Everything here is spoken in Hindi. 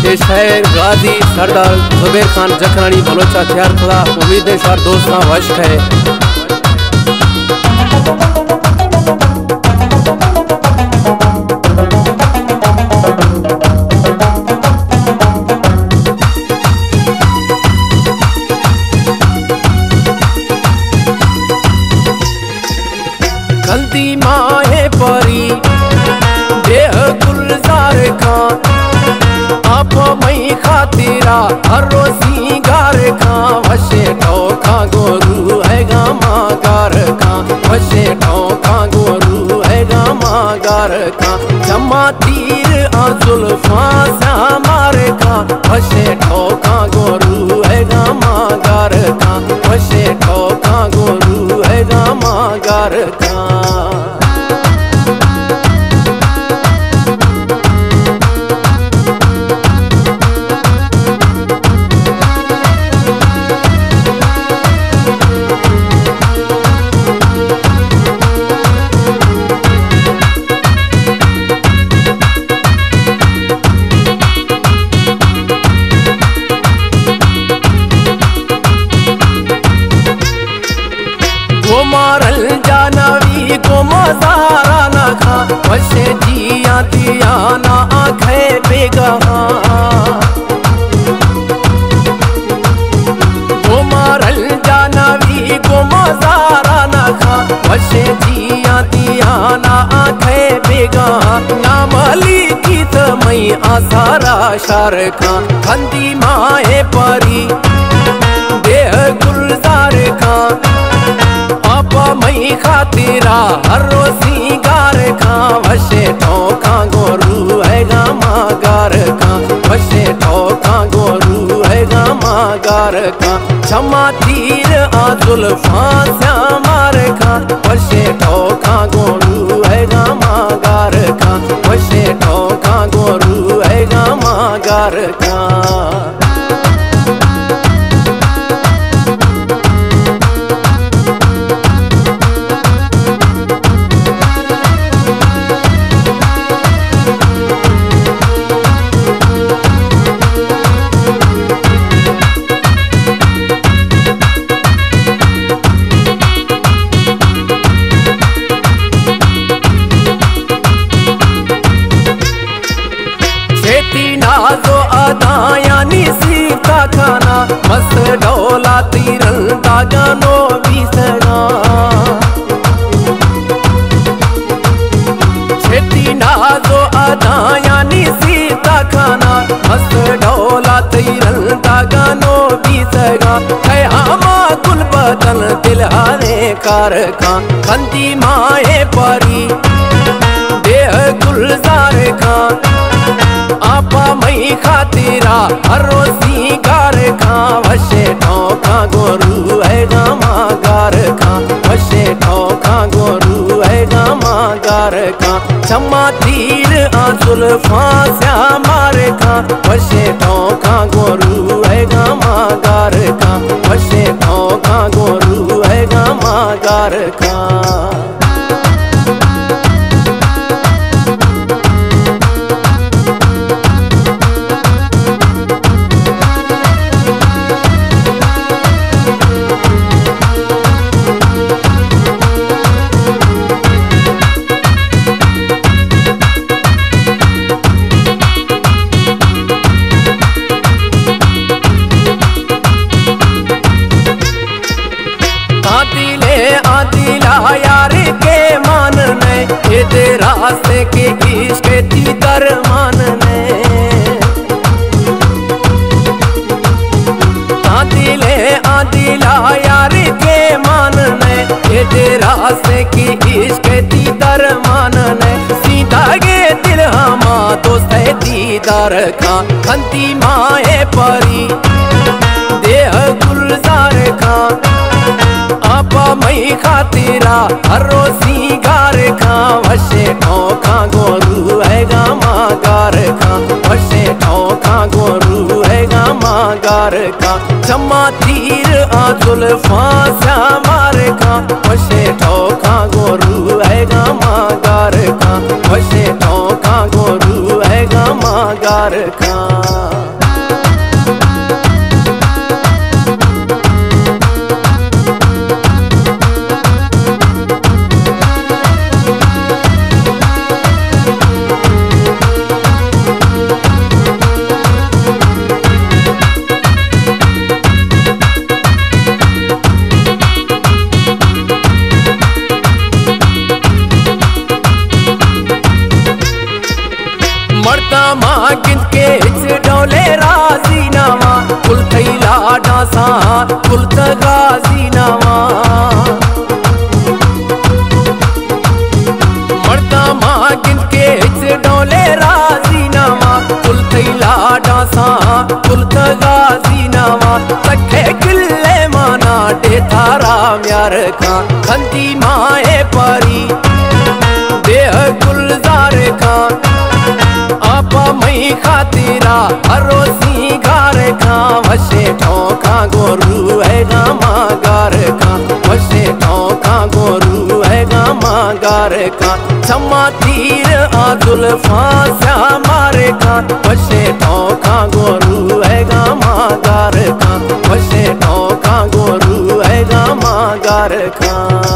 पेश है गाजी सरदार जुबैर खान जखरानी बलोचा तैयार खुदा। उम्मीद है सार दोस्तां वश्क है। गंदी माए परी देह गुलजार खां आप मई खातिरा हर रोजी गार खां वशे ठोका गोरू है गामा गार खां वशे ठोका गोरू है गामा गार खां जमा तीर जुल्फा सा मार खां वशे ठोका गोरू है गामा गार खां वशे ठोका गोरू है गामा गार खां। मारल जानवी को मजारा न खा वशे जिया तिया ना आखे बेगहा वो मारल जानवी को मजारा न खा वशे जिया तिया ना आखे बेगहा नाम अली की तमई आसारा शार खां खंदी माए परी देह गुलजार खां मई खातिरा हर रोजी गार खां वशे ठोका गोरू है गामा गार खां वशे ठोका गोरू है गामा गार खां क्षमा तीर जुल्फा से मार खां वशे ठोका गोरू है गामा गार खां वशे ठोका गोरू है गामा गार खां। नाजो अदा यानी सीता खाना मस्त डोला तीरन दागानो बीसगा छेती नाजो अदा यानी सीता खाना मस्त डोला तीरन दागानो बीसगा खयामा गुल बदन दिल हारे कार खां खंदी माए परी देह गुलजार खां आपा मई खातिरा हर रोजी गार खां वशे ठोका गोरू है गामा गार खां वशे ठोका गोरू है गामा गार खां क्षमा तीर जुल्फा से मार खां वशे ठोका गोरू है गामा गार खां वशे ठोका गोरू है गामा गार खां। आदिला यार के मानने ये तेरा से के इश्क थी कर मानने आदिला यार के मानने ये तेरा से की इश्क थी कर मानने सीधा गे दिल हमा दोस्त है दीदार खां खंती माए परी देह गुलजार खां आपा मई खातिरा हर रोजी गार खां वशे ठोका गोरू है गामा गार खां वशे ठोका गोरू है गामा गार खां क्षमा तीर जुल्फा से मार खां वशे ठोका गोरू है गामा गार खां वशे ठोका गोरू है गामा गार खां। मरता मां गिन के डोले राजी नावा कुल थई लाडा सा कुल त गाजी नावा। मरता मां गिन के डोले राजी नावा कुल थई लाडा सा कुल त गाजी नावा। सखे किले माना डे थारा म्यार खां खंदी माए परी देह गुलजार खां। आपा मई खातिरा हरोसी गार खां वशे ठोका गोरू है गामा गार खां वशे ठोका गोरू है गामा गार खां। चमा तीर आदुल फांसा मारे खां वशे ठोका गोरू है गामा गार खां वशे ठोका गोरू है गामा गार खां।